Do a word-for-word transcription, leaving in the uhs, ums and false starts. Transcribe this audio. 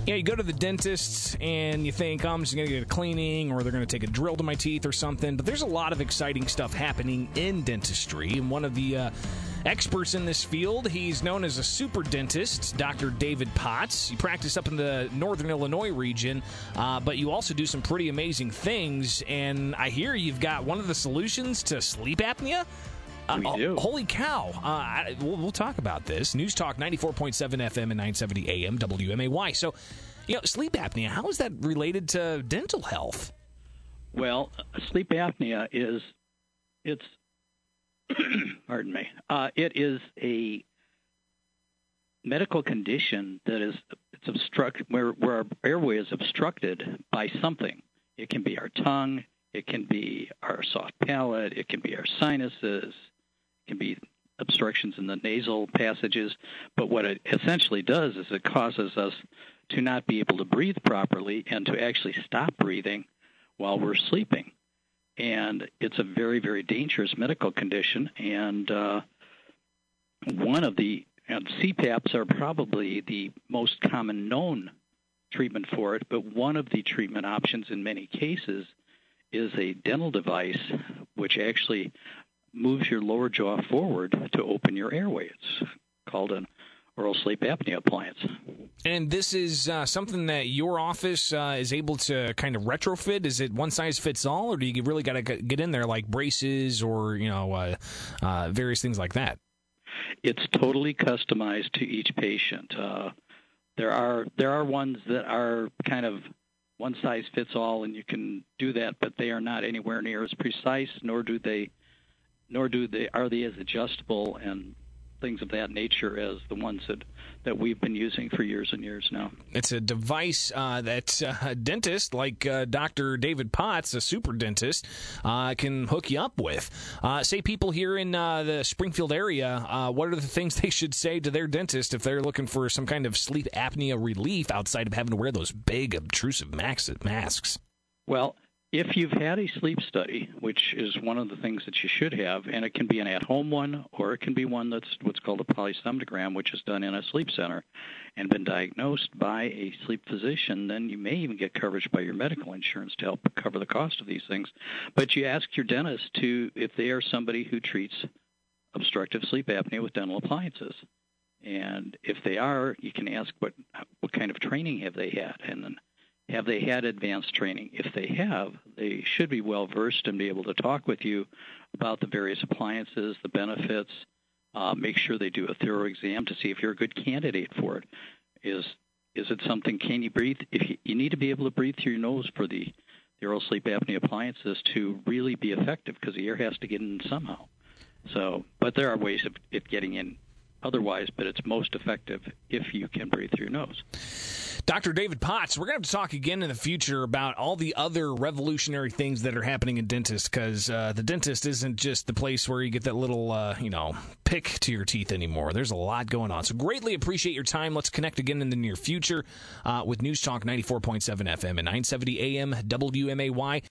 Yeah, you go to the dentist and you think, oh, I'm just going to get a cleaning or they're going to take a drill to my teeth or something. But there's a lot of exciting stuff happening in dentistry. And one of the uh, experts in this field, he's known as a super dentist, Doctor David Potts. You practice up in the northern Illinois region, uh, but you also do some pretty amazing things. And I hear you've got one of the solutions to sleep apnea. Uh, we do. Holy cow. Uh, I, we'll, we'll talk about this. News Talk ninety-four point seven F M and nine seventy A M W M A Y. So, you know, sleep apnea, how is that related to dental health? Well, sleep apnea is, it's, pardon me, uh, it is a medical condition that is, it's obstructed, where, where our airway is obstructed by something. It can be our tongue, it can be our soft palate, it can be our sinuses, it can be obstructions in the nasal passages, but what it essentially does is it causes us to not be able to breathe properly and to actually stop breathing while we're sleeping. And it's a very, very dangerous medical condition, and uh, one of the and C PAPs are probably the most common known treatment for it, but one of the treatment options in many cases is a dental device which actually moves your lower jaw forward to open your airway. It's called an oral sleep apnea appliance. And this is uh, something that your office uh, is able to kind of retrofit? Is it one size fits all, or do you really got to get in there like braces or, you know, uh, uh, various things like that? It's totally customized to each patient. Uh, there are there are ones that are kind of one size fits all, and you can do that, but they are not anywhere near as precise, nor do they, nor do they are they as adjustable and things of that nature as the ones that, that we've been using for years and years now. It's a device uh, that uh, a dentist like uh, Doctor David Potts, a super dentist, uh, can hook you up with. Uh, say people here in uh, the Springfield area, uh, what are the things they should say to their dentist if they're looking for some kind of sleep apnea relief outside of having to wear those big, obtrusive masks? Well, if you've had a sleep study, which is one of the things that you should have, and it can be an at-home one, or it can be one that's what's called a polysomnogram, which is done in a sleep center and been diagnosed by a sleep physician, then you may even get coverage by your medical insurance to help cover the cost of these things. But you ask your dentist to if they are somebody who treats obstructive sleep apnea with dental appliances. And if they are, you can ask what what kind of training have they had, and then have they had advanced training? If they have, they should be well-versed and be able to talk with you about the various appliances, the benefits, uh, make sure they do a thorough exam to see if you're a good candidate for it. Is is it something, can you breathe? If you, you need to be able to breathe through your nose for the, the oral sleep apnea appliances to really be effective because the air has to get in somehow. So, but there are ways of it getting in otherwise, but it's most effective if you can breathe through your nose. Doctor David Potts, we're going to have to talk again in the future about all the other revolutionary things that are happening in dentists, because uh, the dentist isn't just the place where you get that little, uh, you know, pick to your teeth anymore. There's a lot going on. So greatly appreciate your time. Let's connect again in the near future uh, with News Talk ninety-four point seven F M and nine seventy A M W M A Y.